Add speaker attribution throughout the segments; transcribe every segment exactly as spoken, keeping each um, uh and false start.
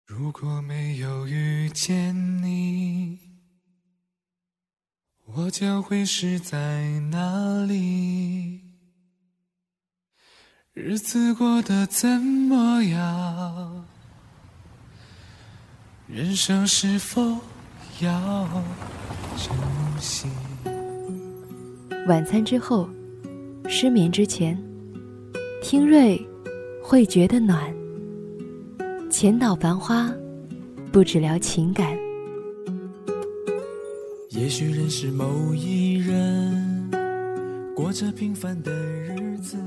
Speaker 1: 如果没有遇见你，我将会是在哪里？日子过得怎么样？人生是否要珍惜？
Speaker 2: 晚餐之后，失眠之前，听瑞会觉得暖。浅岛繁花，不只聊情感。
Speaker 1: 也许认识某一人，过着平凡的日子。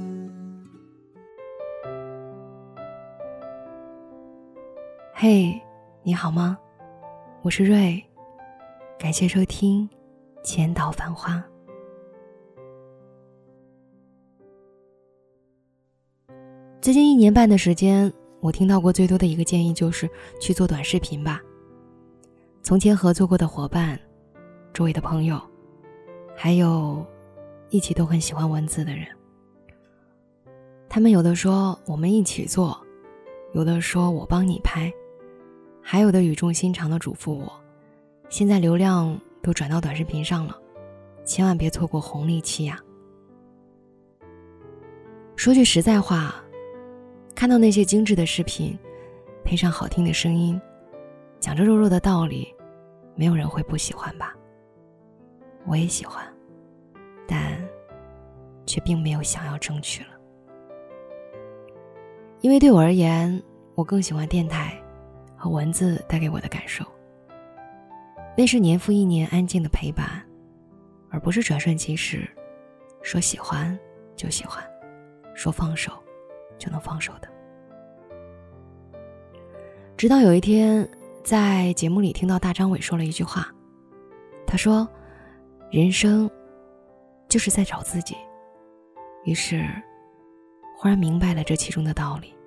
Speaker 2: 嘿，你好吗？我是瑞，感谢收听浅岛繁花。最近一年半的时间，我听到过最多的一个建议就是去做短视频吧。从前合作过的伙伴，周围的朋友，还有一起都很喜欢文字的人，他们有的说我们一起做，有的说我帮你拍，还有的语重心长地嘱咐我，现在流量都转到短视频上了，千万别错过红利期呀。说句实在话，看到那些精致的视频，配上好听的声音，讲着肉肉的道理，没有人会不喜欢吧？我也喜欢，但却并没有想要争取了。因为对我而言，我更喜欢电台和文字带给我的感受。那是年复一年安静的陪伴，而不是转瞬即逝，说喜欢就喜欢，说放手就能放手的。直到有一天在节目里听到大张伟说了一句话，他说人生就是在找自己，于是忽然明白了这其中的道理。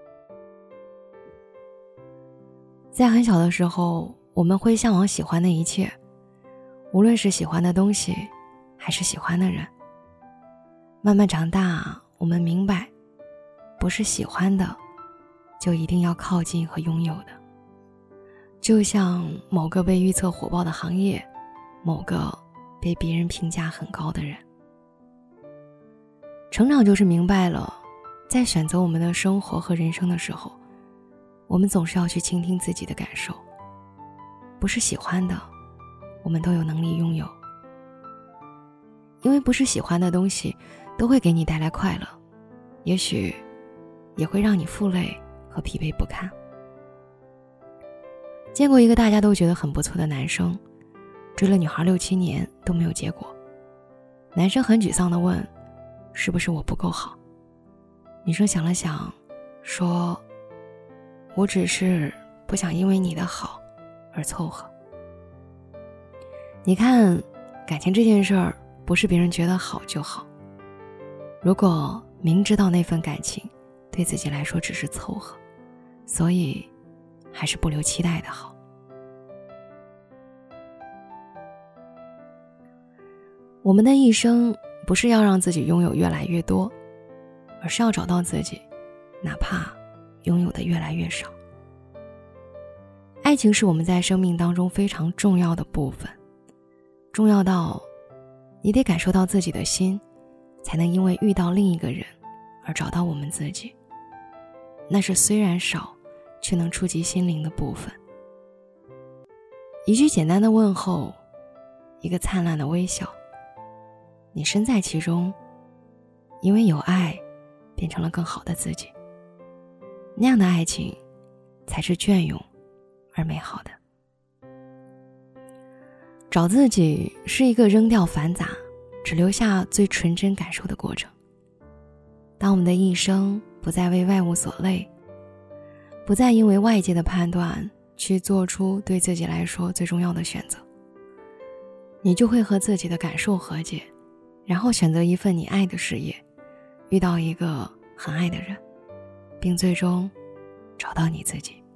Speaker 2: 在很小的时候，我们会向往喜欢的一切，无论是喜欢的东西还是喜欢的人。慢慢长大，我们明白不是喜欢的就一定要靠近和拥有的。就像某个被预测火爆的行业，某个被别人评价很高的人。成长就是明白了，在选择我们的生活和人生的时候，我们总是要去倾听自己的感受。不是喜欢的，我们都有能力拥有。因为不是喜欢的东西都会给你带来快乐，也许也会让你负累和疲惫不堪。见过一个大家都觉得很不错的男生，追了女孩六七年都没有结果。男生很沮丧地问，是不是我不够好？女生想了想说，我只是不想因为你的好而凑合。你看，感情这件事儿不是别人觉得好就好，如果明知道那份感情对自己来说只是凑合，所以还是不留期待的好。我们的一生不是要让自己拥有越来越多，而是要找到自己，哪怕拥有的越来越少。爱情是我们在生命当中非常重要的部分，重要到你得感受到自己的心，才能因为遇到另一个人而找到我们自己。那是虽然少，却能触及心灵的部分。一句简单的问候，一个灿烂的微笑，你身在其中，因为有爱，变成了更好的自己。那样的爱情，才是隽永而美好的。找自己是一个扔掉繁杂，只留下最纯真感受的过程。当我们的一生不再为外物所累，不再因为外界的判断去做出对自己来说最重要的选择，你就会和自己的感受和解，然后选择一份你爱的事业，遇到一个很爱的人，并最终找到你自己。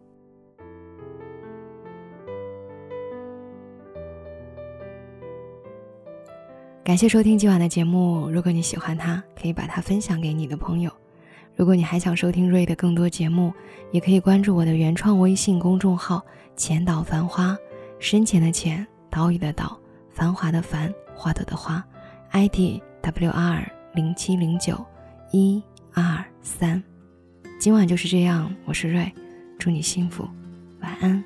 Speaker 2: 感谢收听今晚的节目，如果你喜欢它，可以把它分享给你的朋友。 如果你还想收听瑞的更多节目，也可以关注我的原创微信公众号浅岛繁花，深浅的浅，岛屿的岛，繁华的繁，花朵的花， I D W R 零七零九一二三。今晚就是这样，我是瑞，祝你幸福，晚安。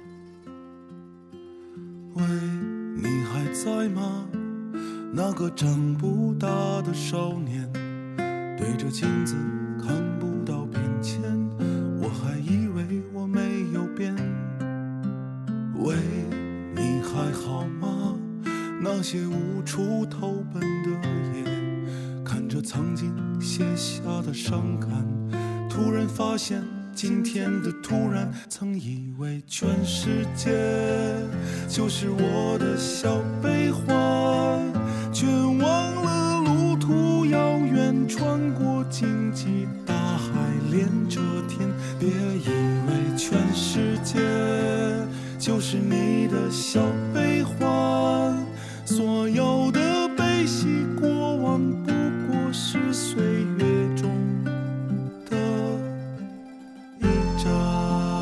Speaker 1: 喂，你还在吗？那个长不大的少年，对着镜子看不到变迁，我还以为我没有变。喂，你还好吗？那些无处投奔的夜，看着曾经写下的伤感，突然发现今天的突然，曾以为全世界就是我的小悲欢，却忘了路途遥远，穿过荆棘大海，连着天。别以为全世界就是你的小悲欢，所有的悲喜过往不过是岁月中的一站。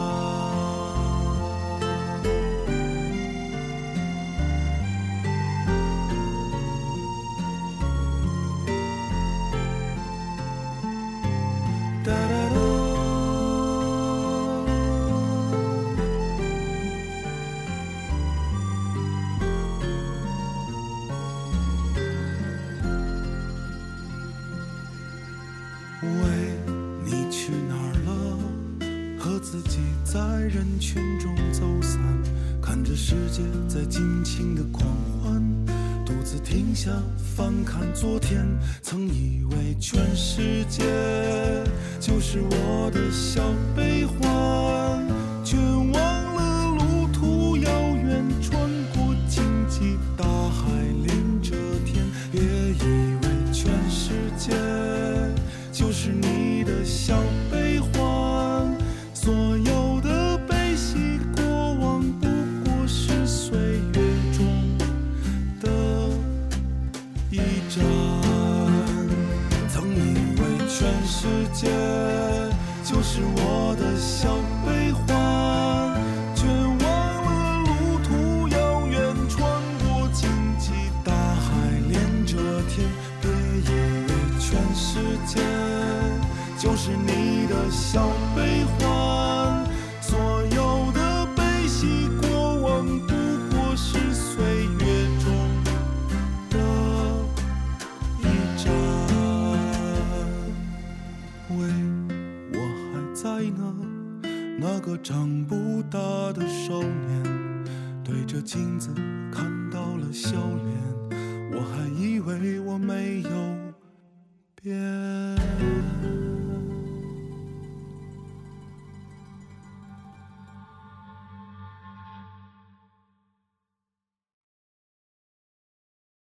Speaker 1: 哒哒哒，喂，你去哪儿了？和自己在人群中走散，看着世界在尽情的狂欢，独自停下翻看昨天，曾以为全世界就是我的小悲欢，却忘了路途遥远，穿过荆棘大海，连着天。别以为全世界就是你的小悲欢，所有的悲喜过往不过是岁月中的一站。曾以为全世界就是我的小悲欢，却忘了路途遥远，穿过荆棘大海，连着天。别以为全世界就是你的小悲欢，所有的悲喜过往不过是岁月中的一站。喂，我还在呢，那个长不大的少年，对着镜子看到了笑